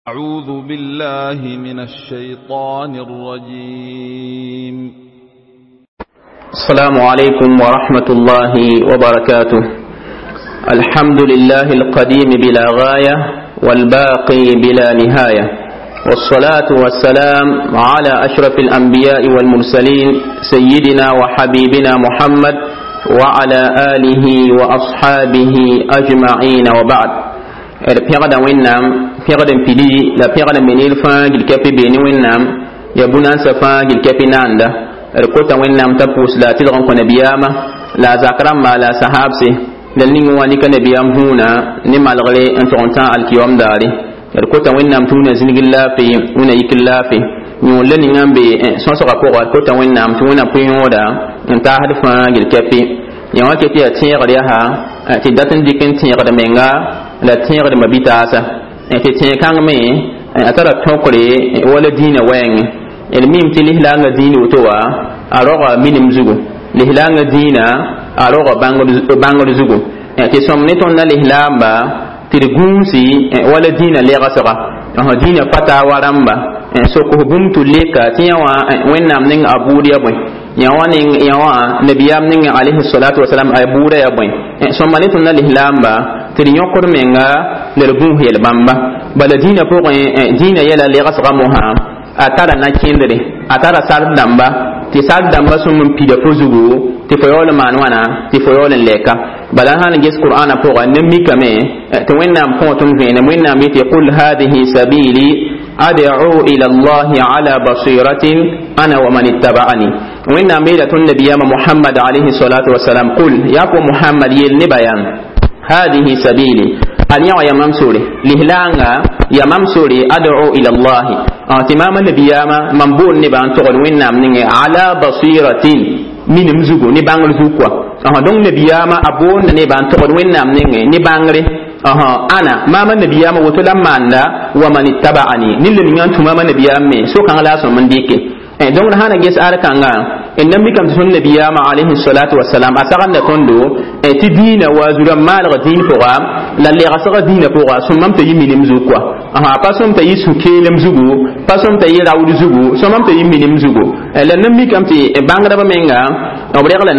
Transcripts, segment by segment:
أعوذ بالله من الشيطان الرجيم. السلام عليكم ورحمة الله وبركاته. الحمد لله القديم بلا غاية والباقي بلا نهاية، والصلاة والسلام على أشرف الأنبياء والمرسلين سيدنا وحبيبنا محمد وعلى آله وأصحابه أجمعين، وبعد. pẽgda wẽnnaam pẽgd n pidi la pẽgd n be neel fãa gil-kɛpɩ beene wẽnnaam ya bũ-nansã fãa gil-kɛpɩ naanda d kota wẽnnaam t'a pʋʋs la a tɩdg n kõ nabiyaamã la a zak rãmba la a sahaabse la ning wã dɩka nabiyaam vũuna ne malgre n tʋg n tã alkiyaom daare. d kota wẽnnaam tɩ wẽna zĩnigr laafɩ wẽna yik laafɩ yõor la ning n be sõsgã pʋga d kota wẽnnaam tɩ wẽna pʋ-yõoda n taasd fãa gil-kɛpɩ. yã wã ket yaa tẽegd yaa tɩ dat n dɩk n tẽegd menga la tẽegd ma bitaasa tɩ tẽ-kãngme a tara tõkre wala dĩinã wɛɛngẽ d mim tɩ lislaangã dĩin woto wa a roga minim zugu, lislaangã dĩinã a roga bãngr zugu tɩ sõm ne tõnd na lislaamba tɩ d gũusi wala dĩinã legsga dĩinã pa taa wa rãmba sokf bũmb tɩ leka tɩ yã wã wẽnnaam ning a buud ya bõe, yã wã nabiyaam ning alayhi salatu wasalam a buuda ya bõe. sõmba ne tõnd na lislaamba tɩ d yõkd menga la d bũus yɛl bãmba bala dĩinã pʋgẽ dĩinã yɛla legsga mosã a tara na-kẽndre, a tara sard-dãmba tɩ sard-dãmba sõm n pida fo zugu tɩ fo yaool n maan wãna tɩ fo yaool n lɛka. bala sãn n ges qur'ana pʋga ne mikame tɩ wẽnnaam kõo tõnd vẽenem. wẽnnaam yetɩ qul hadihi sabili ad'u ila allahi ala basiratin ana wa man ittaba'ani. wẽnnaam yeela tõnd nabiyaamã muhammad alayhi salatu wasalam qul yaa fo muhammad yel ne bayan hadihi sabili alyawa ya mamsuri lihlanga ya mamsuri ad'u ila allah timama nabiyama mambun ne ban to wẽnnaam ninge ala basiratin minim zugu ne bangal zukwa donc nabiyama abon ne ban to wẽnnaam ninge ne bangre ana mama nabiyama woto la manda wa man ittaba'ani nille ningan tumama nabiyama so kan la so man dike donc hana ges arkanga innam bikam sun nabiyama alayhi salatu wassalam asaganda tondo ti dina wazura malga din program la le rasaka dina program sumam te yiminim zukwa pa som te yisu kelem zugu pa som te yirawdu zugu sumam te yiminim zugu la nam bikam ti bangra ba menga obregla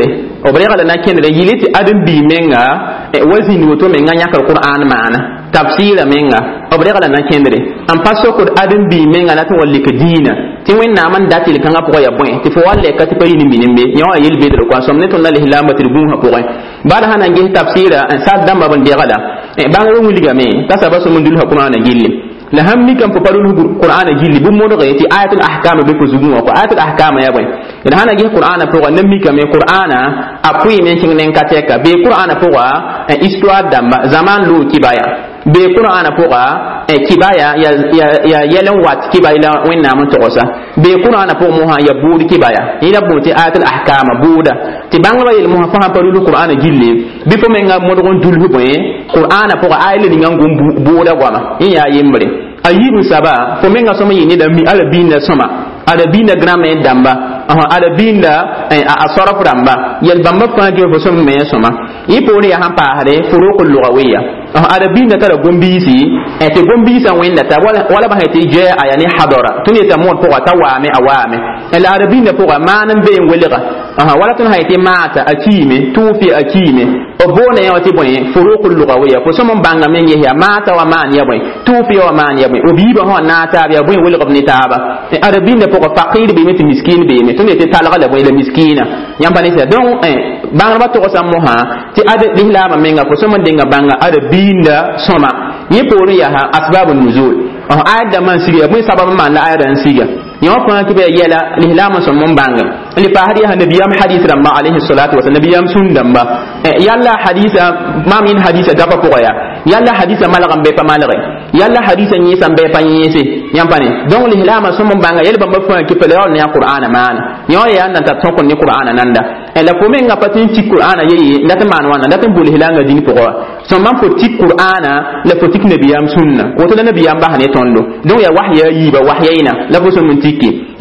na kendre yiliti adam bi menga wazini woto menga nyakal qur'an maana tafsira menga obregla na kendre am paso ko adam bi menga na to walika dina ti wẽnnaam n dat yel kãngã pʋgã ya bõe tɩ fo wa lɛka tɩ pa yɩ nimbe yã wã yel bedr kɔa sõm ne tõnd na lislaambã tɩ d bũusã pʋgẽ bala sã na n ges tabsɩɩra n sar dãmbã b n degda bãngr wilgame t'a soaba sõm n dulsa qur'ana gilli la sãn mikame fo pa dulsg qur'ana gilli bɩ modge tɩ ayatul ahkama be fo zugẽ wã ayatul ahkama ya bõe d sã na ges qur'ana pʋgã na mikame qur'ana a pʋɩɩme n kẽng nen ka tɛka bee qur'ana pʋga histoire dãmba zaman loog kibaya bee qur'ana pʋga kibaya ya yɛlen wat kibaya la wẽnnaam n togsa bee qur'ana pʋgẽ mosã ya buud kibaya yẽla bũu tɩ ayatul ahkama buuda tɩ bãngrã yel mosã fo sãn pa dul qur'ana gilli bɩ fo menga modg n dulf bõe qur'ana pʋga ayla ninga n gom buuda goama yẽ yaa yembre a yib n saba fo menga sõm n yɩ neda arabiinda sõma arabiinda grammaire dãmba arabiinda a sorf rãmba yel bãmba fãa ge fo sõm me sõma yẽ poore yaa sãn paasde furuqul lugawiya arabiinda tara gom-biisi tɩ gom-biisã wẽnda t'a wala bã tɩ jɛ a ya ne hadara tɩ ne t'a mood pʋga t'a waame a waame la arabiinda pʋga maan n bee n welga wala tõnd tɩ maata a kiime tʋʋfɩ a kiime b boona yã wa tɩ bõe furuqul lugawiya fo sõm n bãngame n ges yaa maata wa maan ya bõe tʋʋfɩ wa maan ya bõe b yiibã sã na taab yaa bõe welgb ne taaba arabiinda pʋga fakɩɩr beeme tɩ miskiin beeme tɩ ne tɩ talga la bõe la miskiinã yãmpa ne sã donc bãngrbã togsã mosã tɩ lislaamã menga fo sõm n denga bãnga arabiinda sõma yẽ poorẽ yaa asbabun nuzul ayat dãmbã n siga ya bõe sabab n maan la ayatã n siga yã wã fãa tɩ b yaa yɛla lislaamã sõm n bãnge le paasd yaa nabiyaam hadis rãmba alayhi salatu wasalam nabiyaam sũn dãmba yalla hadisa mam yin hadisa dapa pʋga yaa yalla hadisa malg n bɩ pa malge yalla hadisa yẽesa n bɩ pa yẽese yãmpa ne donc lislaamã sõm n bãnga yɛl bãmba fãa kɩ pa la yaool ne a qur'ana maana yã wã yaa n nan tar tõkr ne qur'ana nanda la fo menga pa tɩ n tik qur'ana yeye dat n maan wãna dat n bol lislaangã dĩn pʋgã sõm mam fo tik qur'ana la fo tik nabiyaam sũnna woto la nabiyaam bas ne tõndo donc yaa wahya yiiba wahyɛɩna la fo sõm n tiki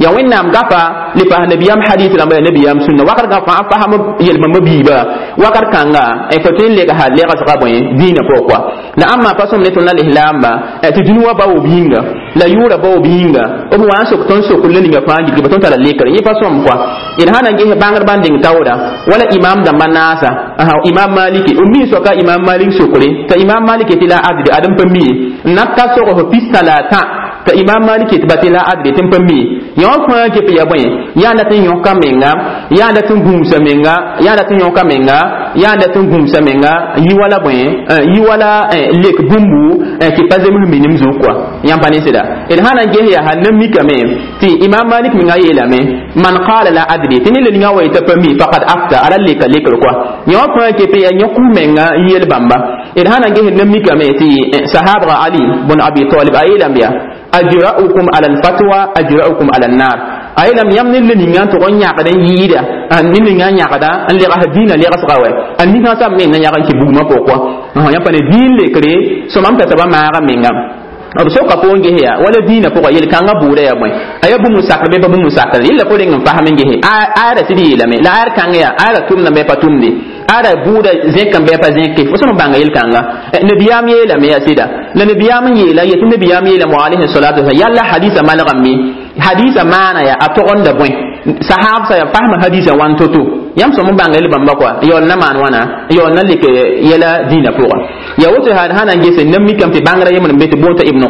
ya wẽnnaam gafa le pa nabiyam hadith la nabiyam sunna wakar gafa faham yelma mabiba wakar kanga e fotin le ga le ga saka boy dina pokwa la amma pasom le tonna le hilamba e ti dunwa ba obinga la yura ba obinga o mo an sok ton sok le linga fangi ke baton tala le kare yi pasom kwa ina hana ge bangar banding tawda wala imam da manasa imam maliki ummi soka imam malik sokore ta imam maliki tila addi adam pammi nakka soko ho pistalata ta imam maliki tibatila addi tempammi yon fa ke pe yaboy ya na tin yon kamenga ya na tin gumsa menga ya na tin yon kamenga ya na tin gumsa menga yi wala boy yi wala lek bumbu ki pazem minim zo kwa yan pani sida idan hana ge ya hanan mikame ti imam malik minga yela me man qala la adri tin le nga wa itapami faqad afta ala lek lek kwa yon fa ke pe ya nyoku menga yel bamba idan hana ge hanan mikame ti sahaba ali bin abi talib ayela biya ajra'ukum ala al-fatwa ajra'ukum ala an-nar aylam yamni lingan to gonya kadan yida an lingan nya kada an le hadina le gasgawe an ni ha sam ne na yakan ki buguma pokwa ya pane din le kre so mam ta ba ma ga mengam abu so ka ponge ya wala dina pokwa yel kanga bure ya moy ayabu musakre be babu musakre illa ko ngam fahamen ge ara sidi la me la ar kanga ya ara tumna me patumni ara buda zekan be pa zenke fo so banga yel kanga nabiyam yela me ya sida la nabiyam yela yetu nabiyam yela mu alayhi salatu wa yalla hadisa malagami hadisa mana ya atogon da boy sahab sa ya fahma hadisa wan toto yam so mo banga yel bamba kwa yol na man wana yol na like yela dina pokwa ya wote hana ngese nammi kam te bangara yemon beti bonta ibnu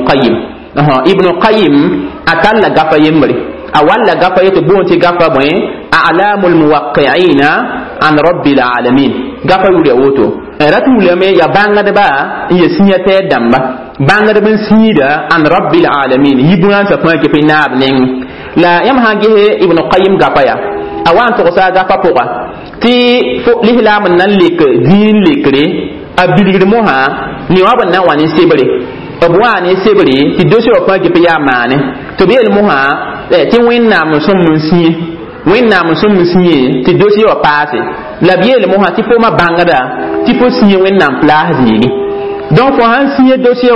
qayyim akalla gafa yemri awalla gafa yeto bonti gafa boy a'lamul muwaqqi'ina an rabbil alamin gafa yure woto ratu leme ya banga de ba ye sinyate damba banga de ben sida an rabbil alamin yibuna sa fa ke pinab ning la yam hage ibnu qayyim gafa ya awan to sa gafa poka ti fo lihlam nan lik din likre abiligre moha ni waban nan wani sebre abwani sebre ti dosi wa fa ke ya mane to bi el moha ti winna musum munsi winna musum munsi ti dosi wa paase la bi el moha ti fo ma bangada ti fo si winna plazi donc fo han si dossier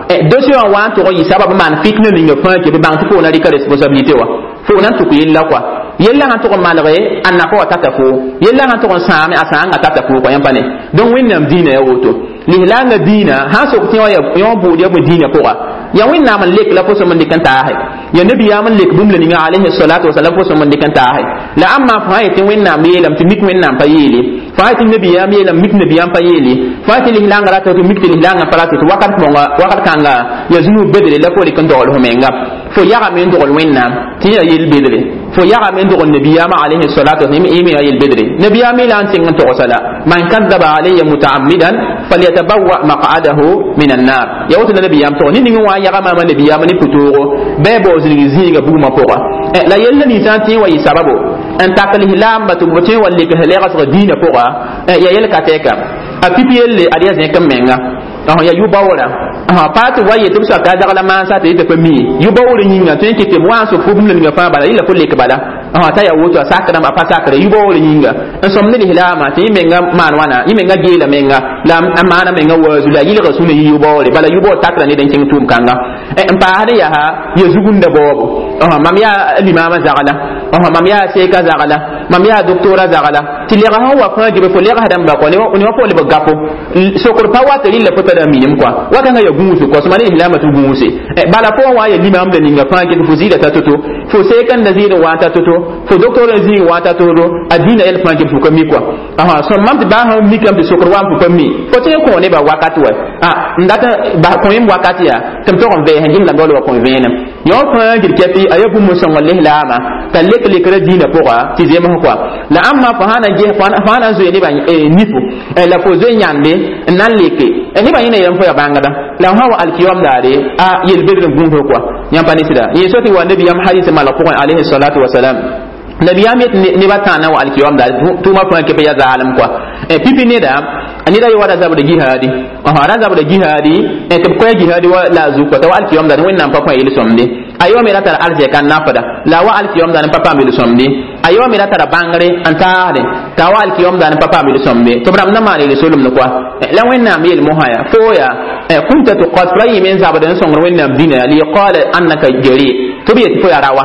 wa wan to yi sabab man fitna ni fa ke be bang ti fo na ri ka responsabilité wa fo nan to ko yella kwa yella han to ko malare anna ko tata fo yella han to ko sami asanga tata fo ko yampane donc winnam dina ya woto lihlanga dina ha so ko ya yon bo dia bo dina ko ya winna man lek la fo so man dikanta hay ya nabi ya man lek bum le ni alayhi salatu wa salam fo so man dikanta hay la amma fa hay ti winna mi lam ti mik winna pa yeli fa ti nabi ya mi lam mik nabi ya pa yeli fa ti lihlanga rata to mik lihlanga parati to wakat kanga ya zunu bedele la fo le kan dol ho menga fo ya ga men dol winna ti ya yel bedele fo ya ga men dol nabi ya ma alayhi salatu wa salam imi ya yel bedele nabi ya mi lan tin to sala man kadaba alayya mutaammidan falyatabawwa maq'adahu minan nar ya wata nabi ya to ni wa ya ga ma nabi ya mani puturo be bo ziga buma pora la yella ni tanti wa sababu an takal hilam batu bote walli ka hele gasra dina pora ya yel kateka a pipiyelle adiya zen kam menga ya yubawra patu waye tum sa ka dagala man sa te pe mi yubawra nyinga to yake te mo aso fubum le nga fa bala illa kulle ka bala ta ya woto sakra ma pasakra yubawra nyinga en somne ni hilama te menga man wana menga gela menga la amana menga wazu la yila rasuli yubawra bala yubaw takra ni den king tum kanga en pa hada ya ha ya zugunda bobo mam ya limama zagala mam ya seka zagala mam ya doktora zagala tilira hawa fa gibe fo lera hadam ba ko ni wa fo le gapo sokor pa wa te lilla fota da minim kwa waka nga ya gumusu kwa somali hilama tu gumuse bala po wa ya limam da ninga fa gibe fo zida tatuto fo sekan da zida wa tatuto fo doktora zida wa tatuto adina el fa gibe fo kami kwa so mam ba ha mikam de sokor wa fo kami fo te ko ne ba wakati wa ndata ba ko yim wakati ya tam to on ve hanjim la dole wa ko ve nam yo fa girkati ayabu musan wallahi lama kalek lekra dina poa ti zema kwa la amma fa hana je fa hana zo ni ba nifu la fo zo nyande nan leke ni ba ina yam fo ya bangada la hawa alkiyam dare yel bedre gumbo kwa nyam pani sida yeso ti wa nabi yam hadith malako alayhi salatu wasalam nabi yam ne batana wa alkiyam dare tuma fa ke ya zalim kwa pipi ne da ani da yawada zabu da jihadi ran zabu da jihadi to ko jihadi wa la zu ko to alkiyam dare wannan fa fa yel somde ayo me latara arje kan nafada la wa alkiyam dan papa mi somde ayo me latara bangare antade ta wa alkiyam dan papa mi somde to bram na mari rasulum no kwa la wenna mi el mohaya foya kunta tuqat ray min zabadan songon wenna dina li qala annaka jari to bi foya rawa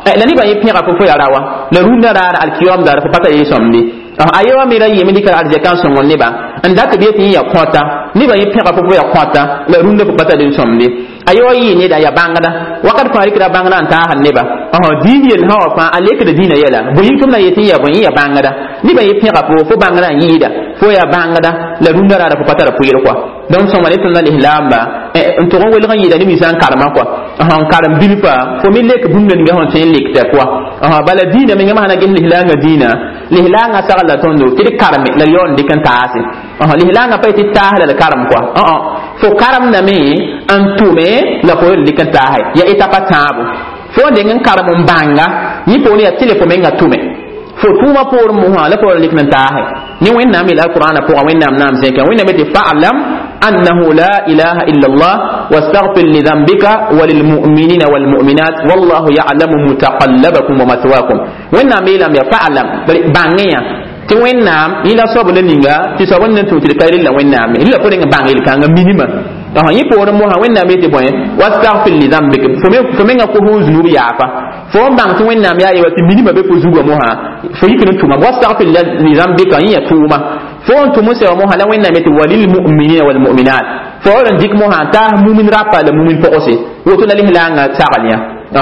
la ni ba yi pira fo ya rawa la runda ra al-kiyam da fo pata yi somdi ayewa mira yi midi kala arjekan son wonni ba anda ka bieti ya kwata ni ba yi pira fo ya kwata la runda fo pata yi somdi ayewa yi ne da ya bangada wakat fa rikra bangada anta hanne ba dini yen hawa fa aleka da dina yela boyin tum na yeti ya boyin ya bangada ni ba yi pira fo bangada yi da fo ya bangada la runda ra fo pata ra puyer kwa donc son wani tunna lihlamba to gon weli yi da ni misan karma kwa karam bilfa fo mi lek bunga nga hon tin lek ta kwa bala dina mi ngama hana gin lihlanga dina lihlanga sagala tondo ti karme la yon dikan taasi lihlanga pa ti tahla la karam kwa fo karam na mi antume la ko dikan tahay ya etapa tabu fo de ngan karam mbanga ni po ni ya telefon menga tume fo tuma por mo la por liknan tahay ni wenna mi alquran po wenna nam zeka wenna mi fa'lam annahu la ilaha illa allah wastaghfir li dhanbika walil mu'minina wal mu'minat wallahu ya'lamu mutaqallabakum wa mathwaakum wenna mi lam ya fa'lam bangiya ti wenna ila sobo le ninga ti sobo nan tu ti kayri la wenna mi ila ko nga bangil ka nga minima yi por mo ha wenna mi ti boy wastaghfir li dhanbika fo me nga ko huzunubi yafa fo bang ti wenna mi ayi wati minima be ko zugo mo ha fo yikin tuma wastaghfir li dhanbika yi tuma fo on tumu se mo ha la wenna mi ti walil mu'minina wal mu'minat fo on dik mo ha ta mu'min rapa la mu'min po ose woto la lihlanga sagaliya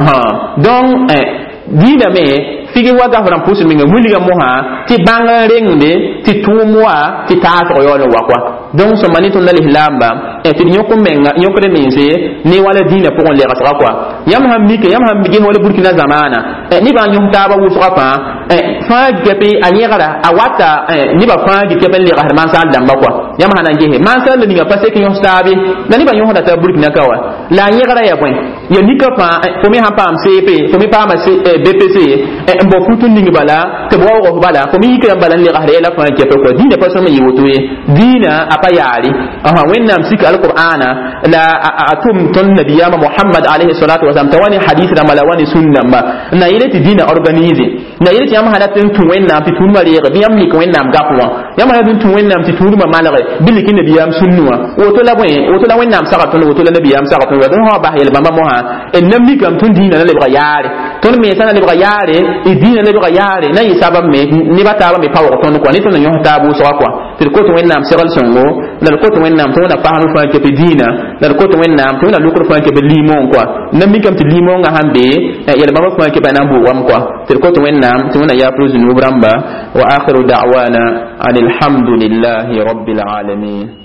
donc dina me figi waga fram pusu minga muliga moha ti banga rengde ti tumwa ti tato yolo wakwa donc so manito na lihlamba ti nyoko menga nyoko de minze ni wala dina pour on les rasra quoi yam ham mike wala burkina zamana ni ba nyum taba wu sofa fa gepe anyera awata ni ba fa di kepen le rahman sal damba quoi yam hana ngehe man sal ni ga passe ki yon stabi na ni ba yon da ta burkina kawa la anyera ya point ya nika fa fo mi ham pam CP fo mi pam BPC mbo futu ningi bala te bo bala ko mi yikram bala li gahre la fa ke ko dina pa sama yiwoto dina apa yari wennam sika alqur'ana la atum ton nabiyama muhammad alayhi salatu wasallam tawani hadith da malawani sunna ma na yeleti dina organize na yeleti am halatin tun wennam fitun mari ga biyam ni ko wennam gafwa yam halatin tun wennam fitun ma malare bilikin nabiyam sunnuwa woto la wennam sakatun woto la nabiyam sakatun wa don ha ba yel bamba mo ha en namni kam tun dina la le ga yari ton me sana le ga yari dina le ga yare na yisaba me ni bataba me pawo ton ko ni ton nyo tabu so kwa til ko to wennam segal songo dal ko to wennam to na fahanu fa ke dina dal ko to wennam to na lukur fa ke limon kwa nam mi kam ti limon nga hambe yel baba fa ke bana bu wam kwa til ko to wennam to na ya pruzu nubramba wa akhiru da'wana alhamdulillahi rabbil alamin